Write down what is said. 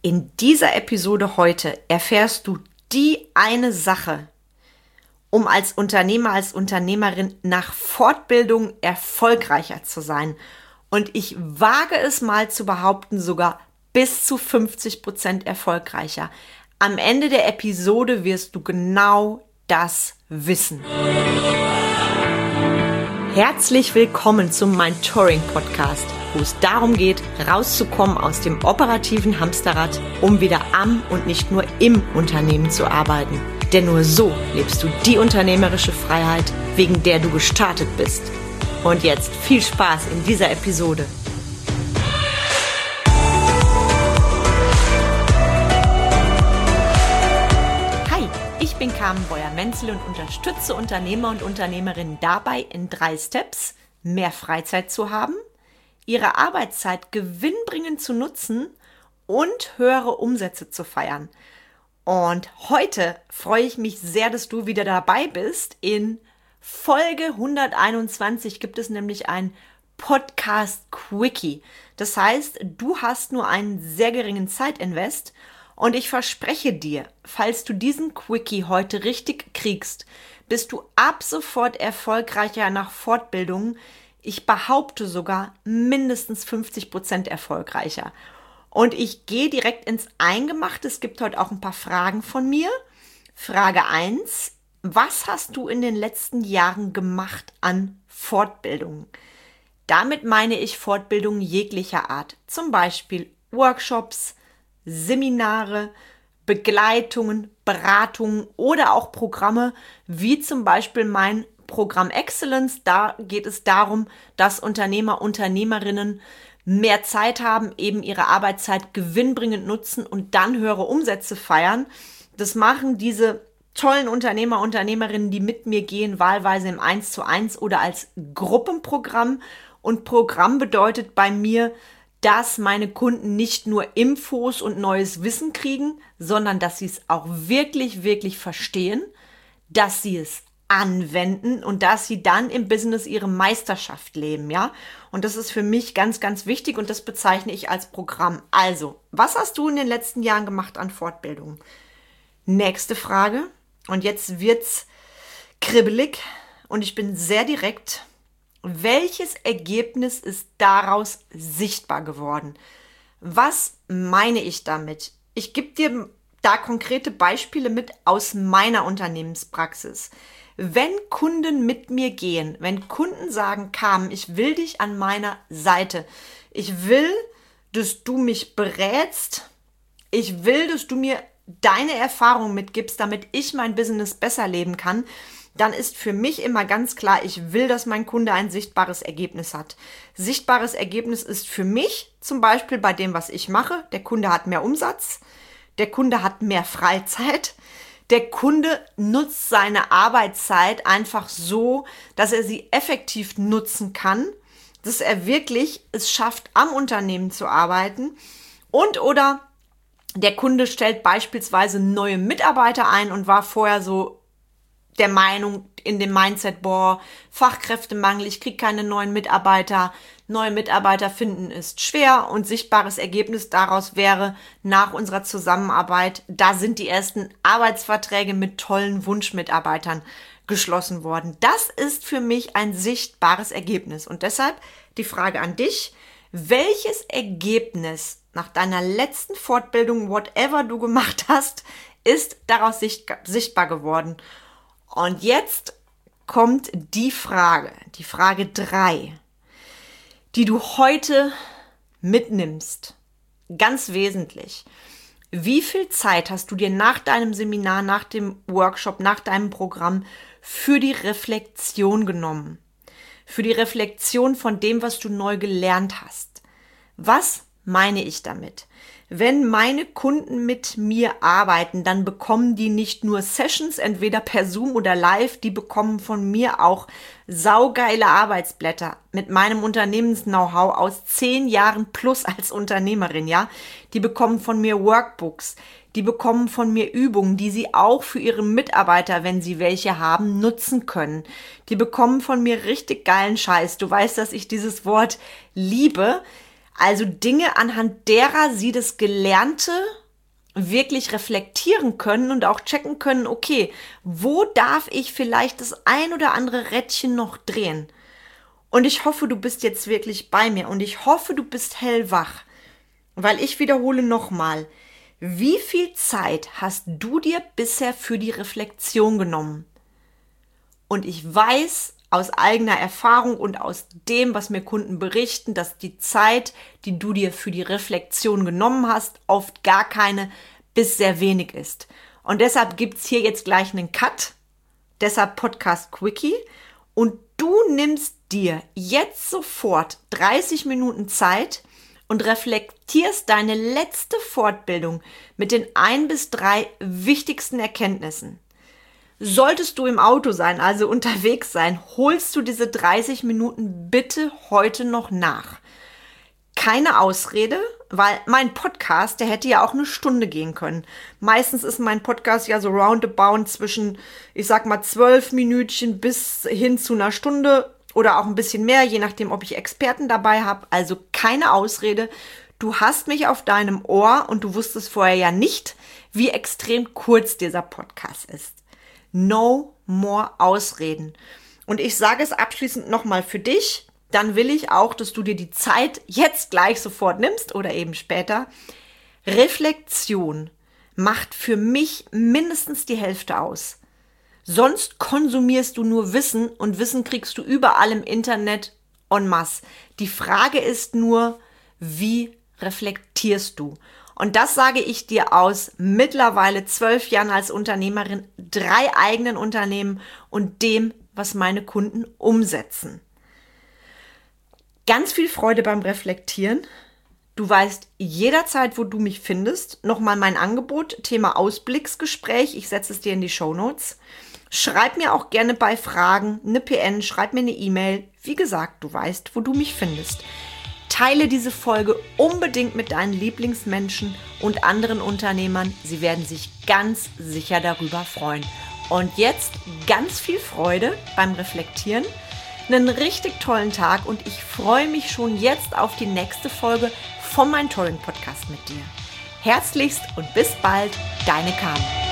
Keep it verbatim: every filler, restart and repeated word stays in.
In dieser Episode heute erfährst du die eine Sache, um als Unternehmer, als Unternehmerin nach Fortbildung erfolgreicher zu sein. Und ich wage es mal zu behaupten, sogar bis zu fünfzig Prozent erfolgreicher. Am Ende der Episode wirst du genau das wissen. Herzlich willkommen zum Mentoring Podcast, wo es darum geht, rauszukommen aus dem operativen Hamsterrad, um wieder am und nicht nur im Unternehmen zu arbeiten. Denn nur so lebst du die unternehmerische Freiheit, wegen der du gestartet bist. Und jetzt viel Spaß in dieser Episode. Ich bin Carmen Beuer-Menzel und unterstütze Unternehmer und Unternehmerinnen dabei, in drei Steps mehr Freizeit zu haben, ihre Arbeitszeit gewinnbringend zu nutzen und höhere Umsätze zu feiern. Und heute freue ich mich sehr, dass du wieder dabei bist. In Folge hunderteinundzwanzig gibt es nämlich ein Podcast-Quickie. Das heißt, du hast nur einen sehr geringen Zeitinvest. Und ich verspreche dir, falls du diesen Quickie heute richtig kriegst, bist du ab sofort erfolgreicher nach Fortbildung. Ich behaupte sogar mindestens fünfzig Prozent erfolgreicher. Und ich gehe direkt ins Eingemachte. Es gibt heute auch ein paar Fragen von mir. Frage eins. Was hast du in den letzten Jahren gemacht an Fortbildungen? Damit meine ich Fortbildungen jeglicher Art. Zum Beispiel Workshops, Seminare, Begleitungen, Beratungen oder auch Programme, wie zum Beispiel mein Programm Excellence. Da geht es darum, dass Unternehmer, Unternehmerinnen mehr Zeit haben, eben ihre Arbeitszeit gewinnbringend nutzen und dann höhere Umsätze feiern. Das machen diese tollen Unternehmer, Unternehmerinnen, die mit mir gehen, wahlweise im eins zu eins oder als Gruppenprogramm. Und Programm bedeutet bei mir, dass meine Kunden nicht nur Infos und neues Wissen kriegen, sondern dass sie es auch wirklich, wirklich verstehen, dass sie es anwenden und dass sie dann im Business ihre Meisterschaft leben, ja? Und das ist für mich ganz, ganz wichtig und das bezeichne ich als Programm. Also, was hast du in den letzten Jahren gemacht an Fortbildung? Nächste Frage. Und jetzt wird's kribbelig und ich bin sehr direkt. Welches Ergebnis ist daraus sichtbar geworden? Was meine ich damit? Ich gebe dir da konkrete Beispiele mit aus meiner Unternehmenspraxis. Wenn Kunden mit mir gehen, wenn Kunden sagen, Carmen, ich will dich an meiner Seite. Ich will, dass du mich berätst. Ich will, dass du mir deine Erfahrung mitgibst, damit ich mein Business besser leben kann. Dann ist für mich immer ganz klar, ich will, dass mein Kunde ein sichtbares Ergebnis hat. Sichtbares Ergebnis ist für mich zum Beispiel bei dem, was ich mache, der Kunde hat mehr Umsatz, der Kunde hat mehr Freizeit, der Kunde nutzt seine Arbeitszeit einfach so, dass er sie effektiv nutzen kann, dass er wirklich es schafft, am Unternehmen zu arbeiten und oder der Kunde stellt beispielsweise neue Mitarbeiter ein und war vorher so der Meinung in dem Mindset, boah, Fachkräftemangel, ich kriege keine neuen Mitarbeiter, neue Mitarbeiter finden ist schwer und sichtbares Ergebnis daraus wäre nach unserer Zusammenarbeit, da sind die ersten Arbeitsverträge mit tollen Wunschmitarbeitern geschlossen worden. Das ist für mich ein sichtbares Ergebnis und deshalb die Frage an dich, welches Ergebnis nach deiner letzten Fortbildung, whatever du gemacht hast, ist daraus sichtbar geworden? Und jetzt kommt die Frage, die Frage drei, die du heute mitnimmst, ganz wesentlich. Wie viel Zeit hast du dir nach deinem Seminar, nach dem Workshop, nach deinem Programm für die Reflexion genommen? Für die Reflexion von dem, was du neu gelernt hast. Was meine ich damit? Wenn meine Kunden mit mir arbeiten, dann bekommen die nicht nur Sessions, entweder per Zoom oder live, die bekommen von mir auch saugeile Arbeitsblätter mit meinem Unternehmens-Know-how aus zehn Jahren plus als Unternehmerin, ja. Die bekommen von mir Workbooks, die bekommen von mir Übungen, die sie auch für ihre Mitarbeiter, wenn sie welche haben, nutzen können. Die bekommen von mir richtig geilen Scheiß. Du weißt, dass ich dieses Wort liebe. Also Dinge, anhand derer sie das Gelernte wirklich reflektieren können und auch checken können, okay, wo darf ich vielleicht das ein oder andere Rädchen noch drehen? Und ich hoffe, du bist jetzt wirklich bei mir und ich hoffe, du bist hellwach, weil ich wiederhole nochmal, wie viel Zeit hast du dir bisher für die Reflexion genommen? Und ich weiß aus eigener Erfahrung und aus dem, was mir Kunden berichten, dass die Zeit, die du dir für die Reflexion genommen hast, oft gar keine bis sehr wenig ist. Und deshalb gibt's hier jetzt gleich einen Cut, deshalb Podcast Quickie. Und du nimmst dir jetzt sofort dreißig Minuten Zeit und reflektierst deine letzte Fortbildung mit den ein bis drei wichtigsten Erkenntnissen. Solltest du im Auto sein, also unterwegs sein, holst du diese dreißig Minuten bitte heute noch nach. Keine Ausrede, weil mein Podcast, der hätte ja auch eine Stunde gehen können. Meistens ist mein Podcast ja so roundabout zwischen, ich sag mal, zwölf Minütchen bis hin zu einer Stunde oder auch ein bisschen mehr, je nachdem, ob ich Experten dabei habe. Also keine Ausrede. Du hast mich auf deinem Ohr und du wusstest vorher ja nicht, wie extrem kurz dieser Podcast ist. No more Ausreden. Und ich sage es abschließend nochmal für dich, dann will ich auch, dass du dir die Zeit jetzt gleich sofort nimmst oder eben später. Reflexion macht für mich mindestens die Hälfte aus. Sonst konsumierst du nur Wissen und Wissen kriegst du überall im Internet en masse. Die Frage ist nur, wie reflektierst du? Und das sage ich dir aus mittlerweile zwölf Jahren als Unternehmerin, drei eigenen Unternehmen und dem, was meine Kunden umsetzen. Ganz viel Freude beim Reflektieren. Du weißt jederzeit, wo du mich findest. Nochmal mein Angebot, Thema Ausblicksgespräch. Ich setze es dir in die Shownotes. Schreib mir auch gerne bei Fragen eine P N, schreib mir eine E-Mail. Wie gesagt, du weißt, wo du mich findest. Teile diese Folge unbedingt mit deinen Lieblingsmenschen und anderen Unternehmern. Sie werden sich ganz sicher darüber freuen. Und jetzt ganz viel Freude beim Reflektieren. Einen richtig tollen Tag und ich freue mich schon jetzt auf die nächste Folge vom Mentoring Podcast mit dir. Herzlichst und bis bald, deine Carmen.